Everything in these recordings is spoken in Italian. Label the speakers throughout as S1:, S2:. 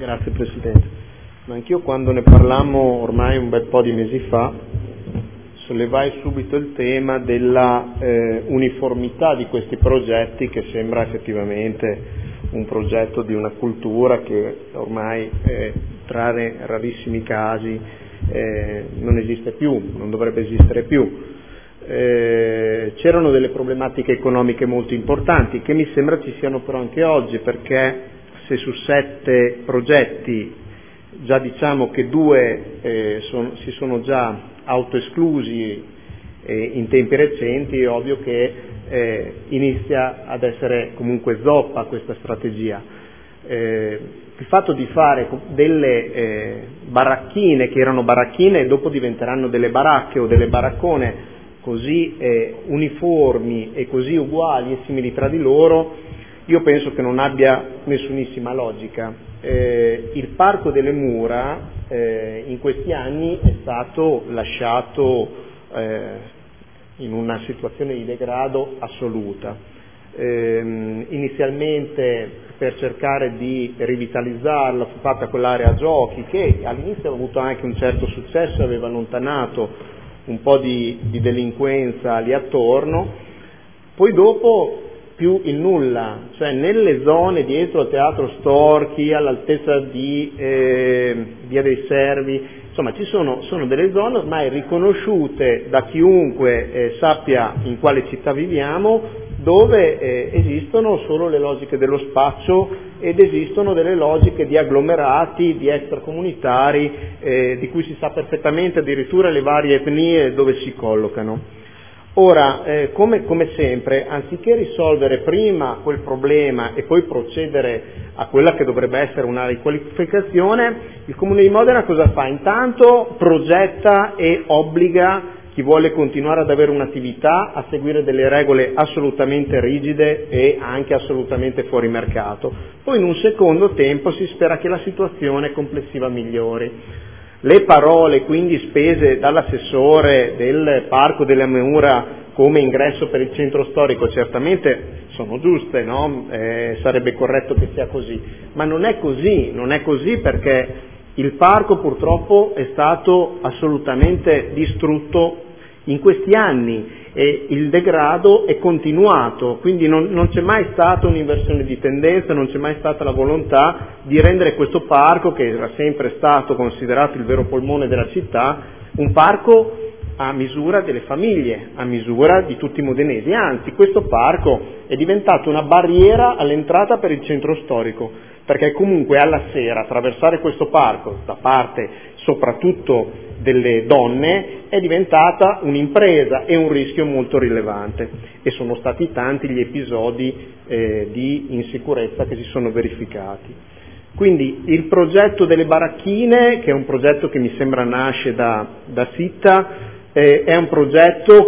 S1: Grazie Presidente. Ma anch'io quando ne parlammo ormai un bel po' di mesi fa sollevai subito il tema della uniformità di questi progetti, che sembra effettivamente un progetto di una cultura che ormai tra rarissimi casi non esiste più, non dovrebbe esistere più. C'erano delle problematiche economiche molto importanti che mi sembra ci siano però anche oggi, perché se su 7 progetti già diciamo che 2 si sono già autoesclusi in tempi recenti, è ovvio che inizia ad essere comunque zoppa questa strategia. Il fatto di fare delle baracchine che erano baracchine e dopo diventeranno delle baracche o delle baraccone così uniformi e così uguali e simili tra di loro, io penso che non abbia nessunissima logica. Il Parco delle Mura in questi anni è stato lasciato in una situazione di degrado assoluta. Inizialmente per cercare di rivitalizzarla fu fatta quell'area giochi che all'inizio aveva avuto anche un certo successo, aveva allontanato un po' di delinquenza lì attorno, poi dopo più il nulla, cioè nelle zone dietro al Teatro Storchi, all'altezza di Via dei Servi, insomma sono delle zone ormai riconosciute da chiunque sappia in quale città viviamo, dove esistono solo le logiche dello spaccio ed esistono delle logiche di agglomerati, di extracomunitari, di cui si sa perfettamente addirittura le varie etnie dove si collocano. Ora, come sempre, anziché risolvere prima quel problema e poi procedere a quella che dovrebbe essere una riqualificazione, il Comune di Modena cosa fa? Intanto progetta e obbliga chi vuole continuare ad avere un'attività a seguire delle regole assolutamente rigide e anche assolutamente fuori mercato. Poi in un secondo tempo si spera che la situazione complessiva migliori. Le parole quindi spese dall'assessore del Parco delle Mura come ingresso per il centro storico certamente sono giuste, no? Sarebbe corretto che sia così, ma non è così perché il parco purtroppo è stato assolutamente distrutto in questi anni e il degrado è continuato, quindi non c'è mai stata un'inversione di tendenza, non c'è mai stata la volontà di rendere questo parco, che era sempre stato considerato il vero polmone della città, un parco a misura delle famiglie, a misura di tutti i modenesi. Anzi, questo parco è diventato una barriera all'entrata per il centro storico, perché comunque alla sera attraversare questo parco da parte soprattutto delle donne è diventata un'impresa e un rischio molto rilevante, e sono stati tanti gli episodi di insicurezza che si sono verificati. Quindi il progetto delle baracchine, che è un progetto che mi sembra nasce da Sitta, è un progetto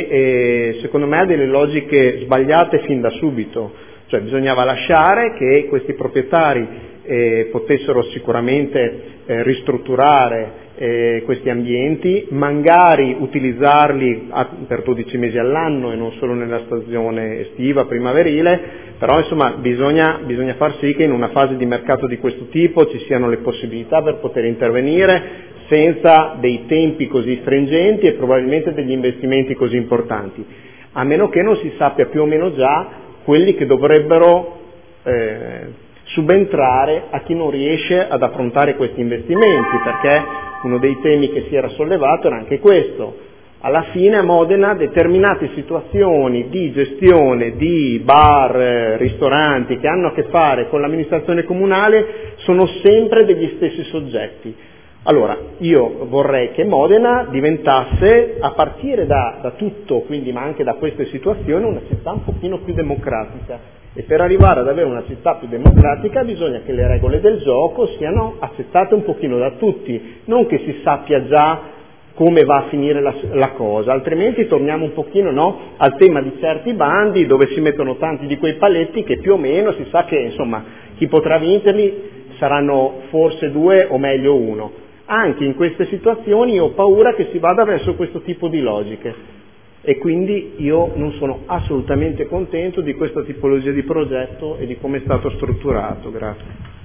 S1: che secondo me ha delle logiche sbagliate fin da subito, cioè bisognava lasciare che questi proprietari potessero sicuramente ristrutturare questi ambienti, magari utilizzarli per 12 mesi all'anno e non solo nella stagione estiva, primaverile, però insomma bisogna far sì che in una fase di mercato di questo tipo ci siano le possibilità per poter intervenire senza dei tempi così stringenti e probabilmente degli investimenti così importanti, a meno che non si sappia più o meno già quelli che dovrebbero subentrare a chi non riesce ad affrontare questi investimenti, perché uno dei temi che si era sollevato era anche questo. Alla fine a Modena determinate situazioni di gestione di bar, ristoranti che hanno a che fare con l'amministrazione comunale sono sempre degli stessi soggetti. Allora, io vorrei che Modena diventasse, a partire da tutto, quindi ma anche da queste situazioni, una città un pochino più democratica. E per arrivare ad avere una città più democratica bisogna che le regole del gioco siano accettate un pochino da tutti, non che si sappia già come va a finire la cosa, altrimenti torniamo un pochino, no, al tema di certi bandi dove si mettono tanti di quei paletti che più o meno si sa che insomma chi potrà vincerli saranno forse 2 o meglio 1. Anche in queste situazioni ho paura che si vada verso questo tipo di logiche. E quindi io non sono assolutamente contento di questa tipologia di progetto e di come è stato strutturato. Grazie.